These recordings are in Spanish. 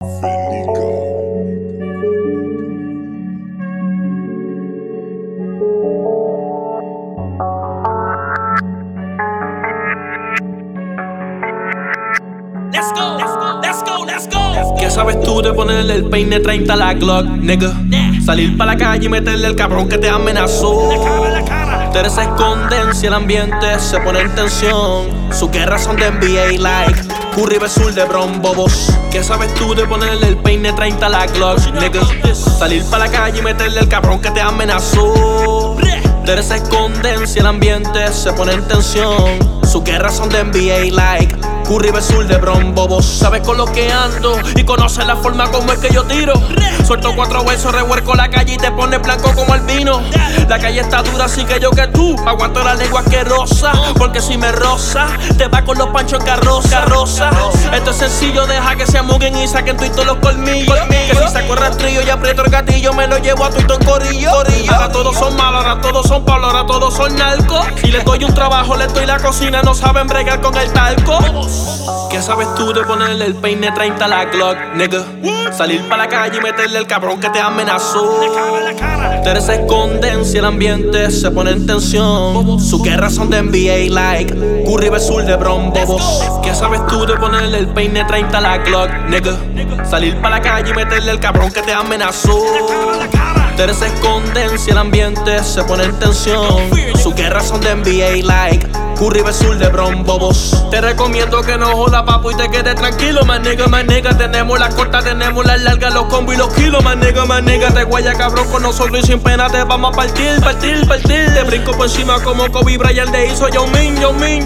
Let's go, let's go, let's go, let's go. ¿Qué sabes tú de ponerle el peine 30 a la Glock, nigga? Salir pa' la calle y meterle el cabrón que te amenazó. La cara. Ustedes se esconden si el ambiente se pone en tensión. Sus guerras son de NBA like Curry vs LeBron bobos. ¿Qué sabes tú de ponerle el peine 30 a la Glock, nigga? Salir pa' la calle y meterle el cabrón que te amenazó. Ustedes se esconden si el ambiente se pone en tensión. Sus guerras son de NBA like Curry vs LeBron bobos. Sabes con lo que ando y conoces la forma como es que yo tiro. Suelto 4 huesos, revuelco la calle y te pones blanco como el vino. La calle está dura, así que yo que tú aguanto la lengua asquerosa. Porque si me roza, te va con los panchos en carroza. Esto es sencillo, deja que se amuguen y saquen tuito los colmillos. Que si saco el rastrillo y aprieto el gatillo, me lo llevo a tuito en corillo. Ahora todos son malos, ahora todos son Pablo, ahora todos son narcos. Si les doy un trabajo, les doy la cocina, no saben bregar con el talco. ¿Qué sabes tú de ponerle el peine 30 a la Glock, nigga? Salir pa' la calle y meterle el cabrón que te amenazó. Ustedes se esconden si el ambiente se pone en tensión. Sus guerras son de NBA like Curry vs LeBron bobos. ¿Qué sabes tú de ponerle el peine 30 a la Glock, nigga? Salir pa' la calle y meterle el cabrón que te amenazó. Ustedes se esconden si el ambiente se pone en tensión. Sus guerras son de NBA like Curry vs LeBron bobos. Te recomiendo que no jodas, papu, y te quedes tranquilo, my nigga. Tenemos las cortas, tenemos las largas, los combos y los kilos, my nigga. Te guaya cabrón con nosotros y sin pena te vamos a partir. Te brinco por encima como Kobe Bryant le hizo Yao Ming.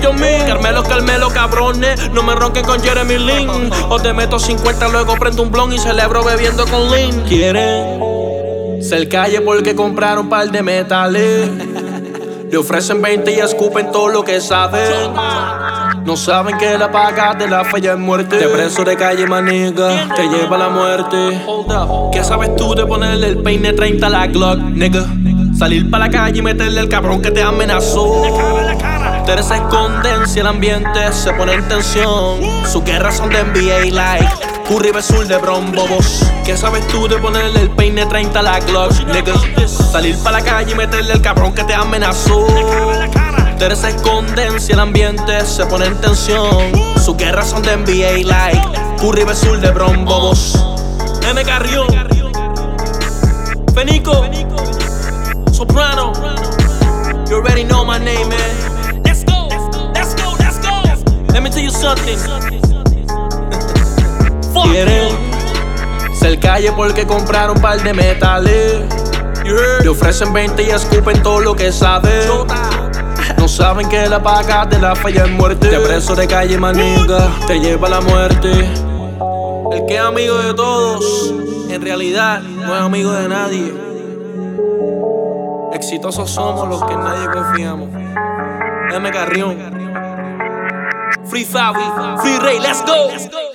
Carmelo, cabrones, no me ronquen con Jeremy Lin. O te meto 50, luego prendo un blon y celebro bebiendo con Lin. Quieren ser calle porque compraron un par de metales. Le ofrecen 20 y escupen todo lo que saben. No saben que la paga de la falla es muerte. De preso de calle, maniga, te lleva a la muerte. ¿Qué sabes tú de ponerle el peine 30 a la Glock, nigga? Salir pa' la calle y meterle el cabrón que te amenazó. Ustedes se esconden si el ambiente se pone en tensión. Sus guerras son de NBA like Curry vs LeBron bobos. ¿Qué sabes tú de ponerle el peine 30 a la Glock, nigga? Salir pa' la calle y meterle el cabrón que te amenazó. Ustedes se esconden si el ambiente se pone en tensión. Sus guerras son de NBA like Curry vs LeBron bobos. M. Carrión, Fenico, Soprano. You already know my name, man. Let's go, let's go, let's go. Let me tell you something. Quieren ser calle porque compraron un par de metales. Le ofrecen 20 y escupen todo lo que saben. No saben que la paga de la falla es muerte. De preso de calle, maniga, te lleva a la muerte. El que es amigo de todos, en realidad no es amigo de nadie. Exitosos somos los que en nadie confiamos. M. Carrión, Free Fabi, Free Ray, let's go.